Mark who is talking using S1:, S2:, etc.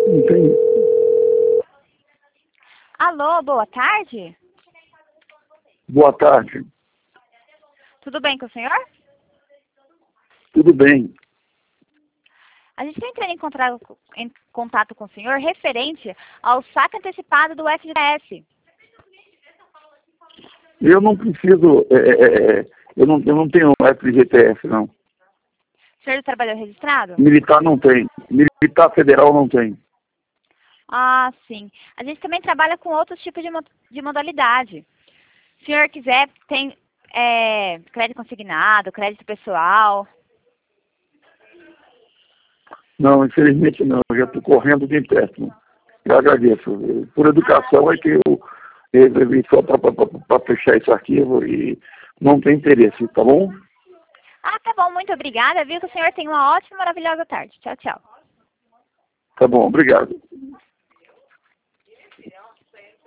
S1: Não tem.
S2: Alô, boa tarde.
S1: Boa tarde.
S2: Tudo bem com o senhor?
S1: Tudo bem.
S2: A gente está entrando em contato com o senhor referente ao saque antecipado do FGTS.
S1: Eu não preciso. Eu não tenho FGTS, não.
S2: O senhor trabalhou registrado?
S1: Militar não tem. Militar federal não tem.
S2: Ah, sim. A gente também trabalha com outros tipos de modalidade. Se o senhor quiser, tem crédito consignado, crédito pessoal.
S1: Não, infelizmente não. Eu já estou correndo de empréstimo. Eu agradeço. Por educação é que eu resolvi só para fechar esse arquivo e não tem interesse, tá bom?
S2: Ah, tá bom. Muito obrigada, viu? Que o senhor tenha uma ótima, maravilhosa tarde. Tchau, tchau.
S1: Tá bom, obrigado.